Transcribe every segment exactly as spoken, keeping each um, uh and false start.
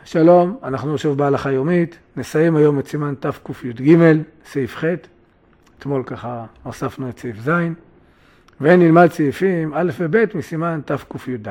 שלום, אנחנו שוב בהלכה יומית, נסיים היום את סימן תק"ג, סעיף ח', אתמול ככה הוספנו את סעיף ז', ונלמד סעיפים א' וב' מסימן תק"ד.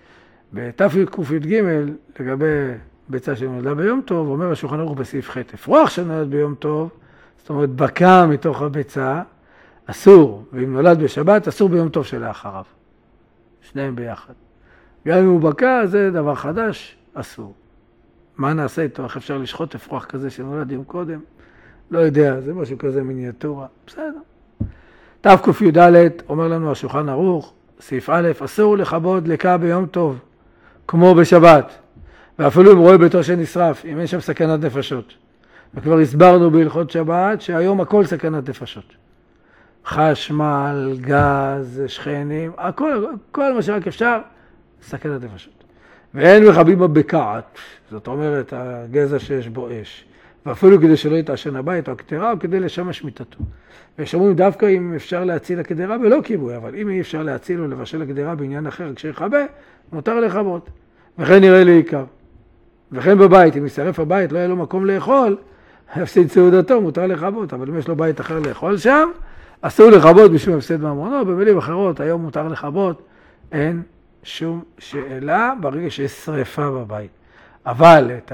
בתק"ג, לגבי ביצה שנולדה ביום טוב, אומר השולחן ערוך בסעיף ח', אפרוח שנולד ביום טוב, זאת אומרת בקע מתוך הביצה, אסור, ואם נולד בשבת, אסור ביום טוב שלאחריו. שניהם ביחד. גם אם הוא בקע, זה דבר חדש, אסור. מה נעשה איתו? איך אפשר לשחוט אפרוח כזה שנולד יום קודם? לא יודע, זה משהו כזה מיניאטורה. בסדר. תק"ד אומר לנו השולחן ערוך, סעיף א', אסור לכבוד לקה ביום טוב, כמו בשבת. ואפילו אם רואה ביתו שנשרף, אם אין שם סכנת נפשות. וכבר הסברנו בהלכות שבת שהיום הכל סכנת נפשות. חשמל, גז, שכנים, הכל, כל מה שרק אפשר, סכנת נפשות. ואין מכבים בבקעת, זאת אומרת הגזע שיש בו אש. ואפילו כדי שלא יתעשן הבית או הקדרה, או כדי לשמש מיטתו. ויש אומרים דווקא אם אפשר להציל הקדרה ולא כיבוי, אבל אם אי אפשר להציל או לבשל הקדרה בעניין אחר כשיחבה, מותר לכבות. וכן נראה לעיקר. וכן בבית, אם ישרף הבית, לא יהיה לו מקום לאכול, הפסיד סעודתו, מותר לכבות. אבל אם יש לו בית אחר לאכול שם, אסור לכבות בשום הפסד ממונו. במילים אחרות, היום מותר לכבות, אין שום שאלה ברגע שיש שריפה בבית. אבל את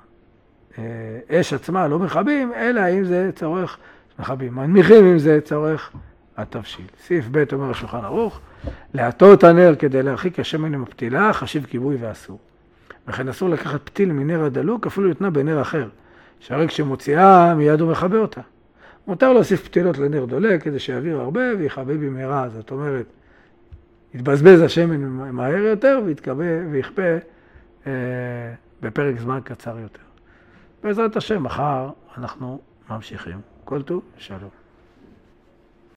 האש עצמה לא מכבים, אלא אם זה צורך מכבים. מנמיכים אם זה צורך התבשיל. סעיף ב' אומר השולחן ערוך, להטות הנר כדי להרחיק השמן עם הפתילה, חשיב כיבוי ואסור. וכן אסור לקחת פתיל מנר הדלוק, אפילו יתנה בנר אחר, שהרי כשמוציאה מיד הוא מכבה אותה. מותר להוסיף פתילות לנר דולק כדי שיעביר הרבה ויכבה במהרה. זאת אומרת, יתבזבז השמן מהר יותר ויתכבה ויכבה אה, בפרק זמן קצר יותר. בעזרת השם, מחר אנחנו ממשיכים. כל טוב, שלום.